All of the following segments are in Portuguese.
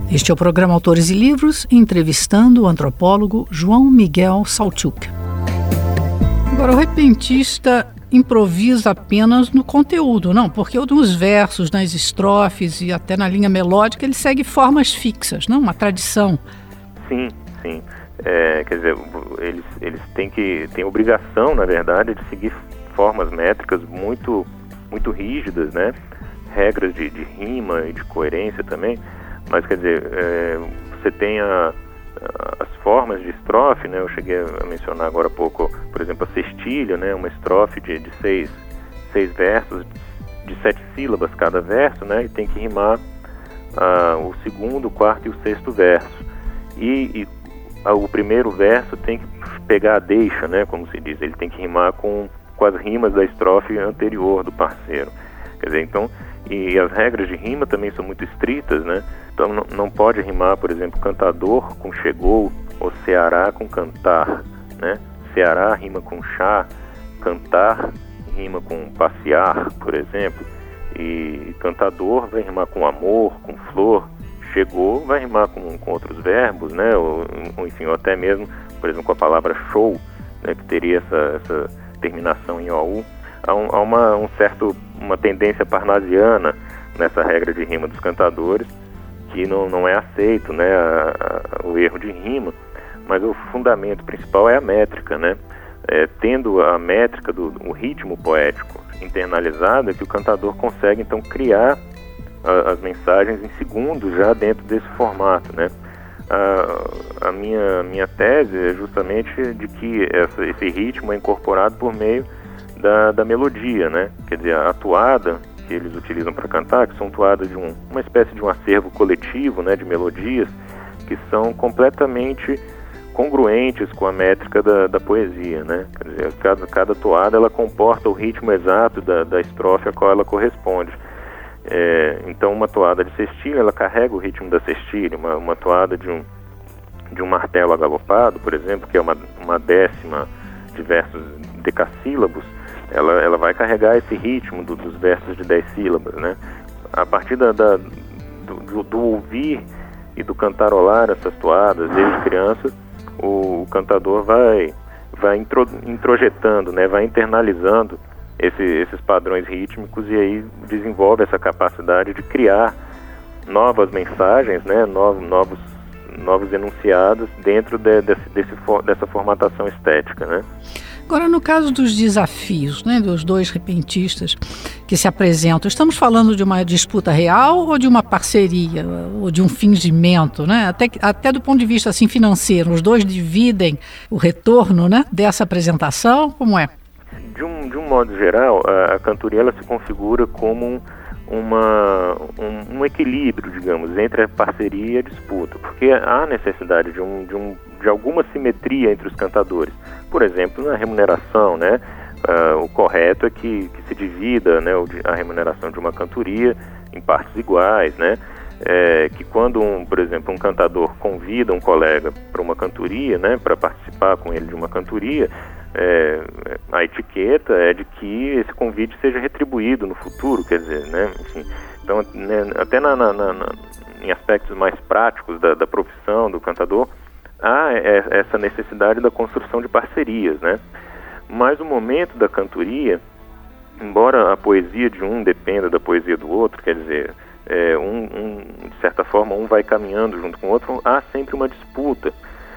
Este é o programa Autores e Livros, entrevistando o antropólogo João Miguel Saltiuk. Agora, o repentista improvisa apenas no conteúdo, não? Porque nos versos, nas estrofes e até na linha melódica, ele segue formas fixas, não? Uma tradição. Sim. Quer dizer, eles têm obrigação, na verdade, de seguir formas métricas muito rígidas, né? Regras de rima e de coerência também. Mas, quer dizer, você tem as formas de estrofe, né? Eu cheguei a mencionar agora há pouco, por exemplo, a sextilha, né? Uma estrofe de seis versos, de 7 sílabas cada verso, né? E tem que rimar o segundo, o quarto e o sexto verso. E o primeiro verso tem que pegar a deixa, né? Como se diz, ele tem que rimar com as rimas da estrofe anterior do parceiro. Quer dizer, então, e as regras de rima também são muito estritas, né? Então não pode rimar, por exemplo, cantador com chegou, ou Ceará com cantar, né? Ceará rima com chá, cantar rima com passear, por exemplo, e cantador vai rimar com amor, com flor, chegou vai rimar com outros verbos, né? Ou enfim, ou até mesmo, por exemplo, com a palavra show, né? Que teria essa terminação em OU. Há uma tendência parnasiana nessa regra de rima dos cantadores, que não é aceito, né, o erro de rima, mas o fundamento principal é a métrica, né? Tendo a métrica o ritmo poético internalizado, é que o cantador consegue então criar as mensagens em segundos já dentro desse formato, né? A minha tese é justamente de que esse ritmo é incorporado por meio da melodia, né? Quer dizer, a toada que eles utilizam para cantar, que são toadas de uma espécie de um acervo coletivo, né, de melodias que são completamente congruentes com a métrica da poesia, né? Quer dizer, cada toada ela comporta o ritmo exato da estrofe a qual ela corresponde. Então, uma toada de sextilha, ela carrega o ritmo da sextilha. Uma toada de um martelo agalopado, por exemplo, que é uma décima de versos decassílabos, ela vai carregar esse ritmo dos versos de 10 sílabas, né? A partir do ouvir e do cantarolar essas toadas desde criança, o cantador vai introjetando, né? Vai internalizando esses padrões rítmicos e aí desenvolve essa capacidade de criar novas mensagens, né? Novos enunciados dentro dessa formatação estética, né? Agora, no caso dos desafios, né, dos dois repentistas que se apresentam, estamos falando de uma disputa real ou de uma parceria, ou de um fingimento, né? Até do ponto de vista assim, financeiro, os dois dividem o retorno, né, dessa apresentação? Como é? De um modo geral, a cantoria ela se configura como um equilíbrio, digamos, entre a parceria e a disputa, porque há necessidade de alguma simetria entre os cantadores. Por exemplo, na remuneração, né? O correto é que se divida, né, a remuneração de uma cantoria em partes iguais, né? Que quando, por exemplo, um cantador convida um colega para uma cantoria, né, para participar com ele de uma cantoria, a etiqueta é de que esse convite seja retribuído no futuro, quer dizer, né? Enfim, então, né, até em aspectos mais práticos da profissão do cantador, há essa necessidade da construção de parcerias, né? Mas o momento da cantoria, embora a poesia de um dependa da poesia do outro, quer dizer, de certa forma, um vai caminhando junto com o outro, há sempre uma disputa.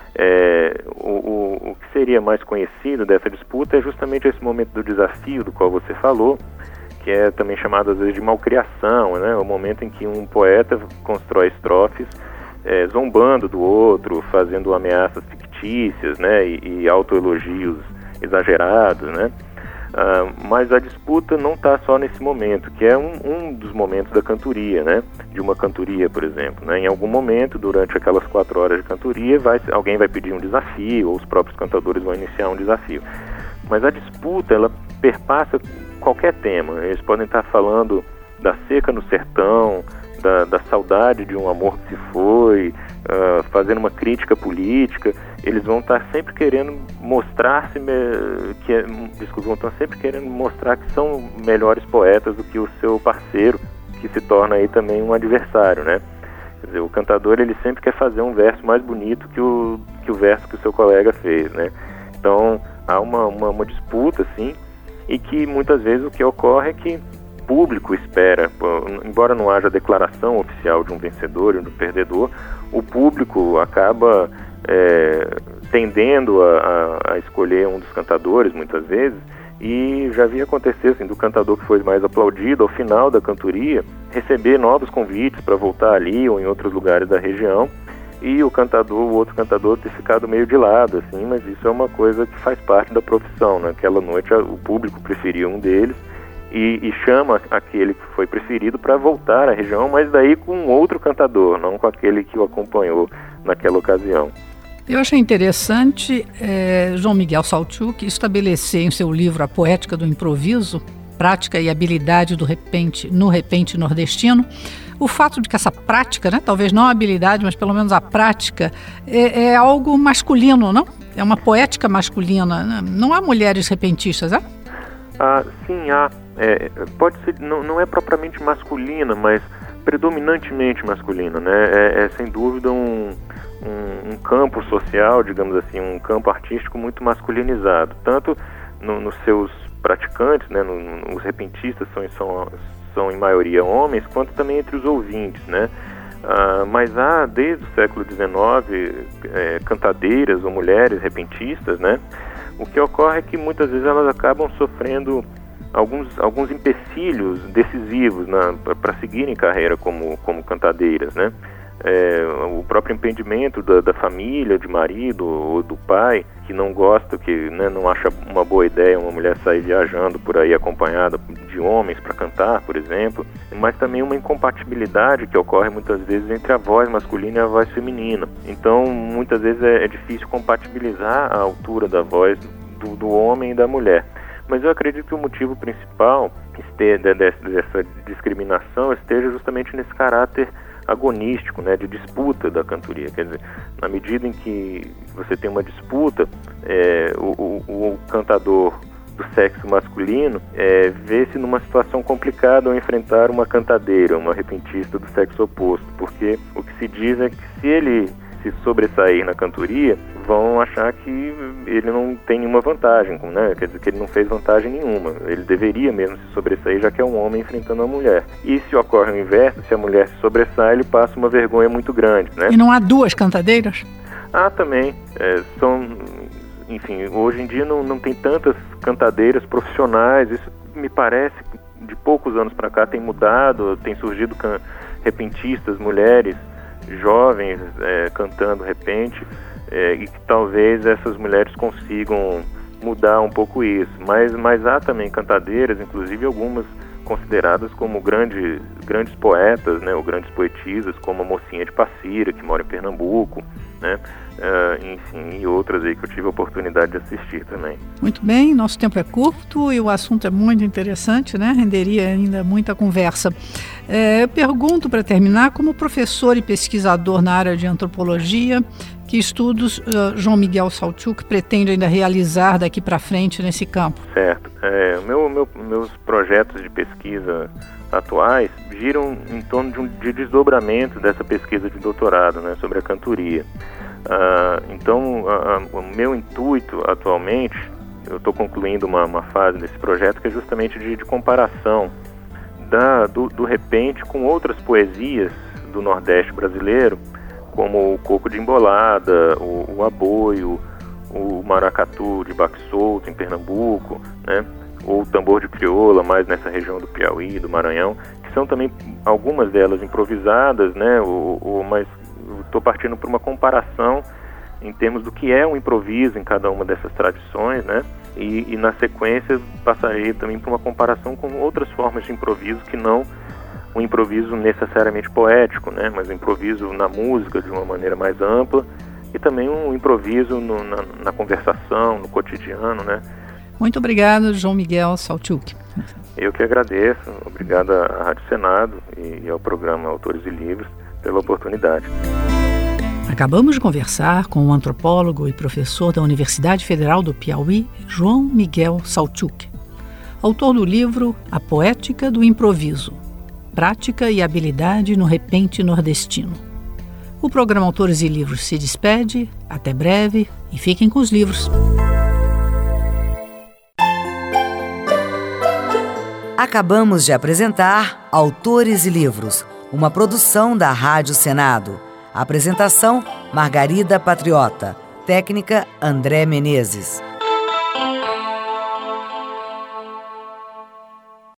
O que seria mais conhecido dessa disputa é justamente esse momento do desafio do qual você falou, que é também chamado às vezes de malcriação, né? O momento em que um poeta constrói estrofes zombando do outro, fazendo ameaças fictícias, né? E autoelogios exagerados, né? Mas a disputa não está só nesse momento, que é um dos momentos da cantoria, né? De uma cantoria, por exemplo, né? Em algum momento, durante aquelas 4 horas de cantoria, alguém vai pedir um desafio, ou os próprios cantadores vão iniciar um desafio. Mas a disputa, ela perpassa qualquer tema. Eles podem estar falando da seca no sertão, da saudade de um amor que se foi, fazendo uma crítica política. Eles vão estar sempre querendo mostrar-se, vão estar sempre querendo mostrar que são melhores poetas do que o seu parceiro, que se torna aí também um adversário, né? Quer dizer, o cantador ele sempre quer fazer um verso mais bonito que o verso que o seu colega fez, né? Então há uma disputa, assim, e que muitas vezes o que ocorre é que o público espera, embora não haja declaração oficial de um vencedor e de um perdedor, o público acaba tendendo a escolher um dos cantadores muitas vezes, e já vi acontecer assim, do cantador que foi mais aplaudido ao final da cantoria receber novos convites para voltar ali ou em outros lugares da região, e o outro cantador ter ficado meio de lado, assim, mas isso é uma coisa que faz parte da profissão. Naquela noite o público preferiu um deles e chama aquele que foi preferido para voltar à região, mas daí com outro cantador, não com aquele que o acompanhou naquela ocasião. Eu achei interessante João Miguel Saltiuk estabelecer em seu livro A Poética do Improviso, Prática e Habilidade no Repente Nordestino, o fato de que essa prática, né, talvez não a habilidade, mas pelo menos a prática, é algo masculino, não? É uma poética masculina, né? Não há mulheres repentistas, é? Sim, há. Pode ser, não é propriamente masculina, mas predominantemente masculina, né? É sem dúvida um campo social, digamos assim, um campo artístico muito masculinizado, tanto nos seus praticantes, né, os repentistas são em maioria homens, quanto também entre os ouvintes, né? Mas há desde o século XIX cantadeiras ou mulheres repentistas, né? O que ocorre é que muitas vezes elas acabam sofrendo alguns empecilhos decisivos para seguirem carreira como cantadeiras, né? O próprio impedimento da família, de marido ou do pai, que não gosta, que, né, não acha uma boa ideia uma mulher sair viajando por aí acompanhada de homens para cantar, por exemplo, mas também uma incompatibilidade que ocorre muitas vezes entre a voz masculina e a voz feminina. Então, muitas vezes é difícil compatibilizar a altura da voz do homem e da mulher. Mas eu acredito que o motivo principal dessa discriminação esteja justamente nesse caráter agonístico, né, de disputa da cantoria. Quer dizer, na medida em que você tem uma disputa, o cantador do sexo masculino vê-se numa situação complicada ao enfrentar uma cantadeira, uma repentista do sexo oposto, porque o que se diz é que se ele se sobressair na cantoria, vão achar que ele não tem nenhuma vantagem, né? Quer dizer, que ele não fez vantagem nenhuma. Ele deveria mesmo se sobressair, já que é um homem enfrentando uma mulher. E se ocorre o inverso, se a mulher se sobressai, ele passa uma vergonha muito grande, né? E não há duas cantadeiras? Também. Enfim, hoje em dia não tem tantas cantadeiras profissionais. Isso me parece que de poucos anos para cá tem mudado, tem surgido repentistas, mulheres jovens cantando repente, e que talvez essas mulheres consigam mudar um pouco isso, mas há também cantadeiras, inclusive algumas consideradas como grandes poetas, né, ou grandes poetisas, como a Mocinha de Passira, que mora em Pernambuco, né, enfim, e outras aí que eu tive a oportunidade de assistir também. Muito bem, nosso tempo é curto e o assunto é muito interessante, né? Renderia ainda muita conversa. Eu pergunto, para terminar, como professor e pesquisador na área de antropologia, que estudos João Miguel Saltiuk pretende ainda realizar daqui para frente nesse campo? Certo. Meus projetos de pesquisa atuais giram em torno de desdobramento dessa pesquisa de doutorado, né, sobre a cantoria. Então, o meu intuito atualmente, eu estou concluindo uma fase desse projeto que é justamente de comparação do repente com outras poesias do Nordeste brasileiro, como o coco de embolada, o aboio, o maracatu de baque solto em Pernambuco, né, ou o tambor de crioula, mais nessa região do Piauí, do Maranhão, que são também algumas delas improvisadas, né, mas estou partindo por uma comparação em termos do que é um improviso em cada uma dessas tradições, né? E na sequência passarei também por uma comparação com outras formas de improviso que não um improviso necessariamente poético, né? Mas um improviso na música de uma maneira mais ampla e também um improviso na conversação, no cotidiano, né? Muito obrigado, João Miguel Saltiuk. Eu que agradeço. Obrigado à Rádio Senado e ao programa Autores e Livros pela oportunidade. Acabamos de conversar com o antropólogo e professor da Universidade Federal do Piauí, João Miguel Saltiuk, autor do livro A Poética do Improviso, Prática e Habilidade no Repente Nordestino. O programa Autores e Livros se despede. Até breve e fiquem com os livros. Acabamos de apresentar Autores e Livros, uma produção da Rádio Senado. Apresentação: Margarida Patriota. Técnica: André Menezes.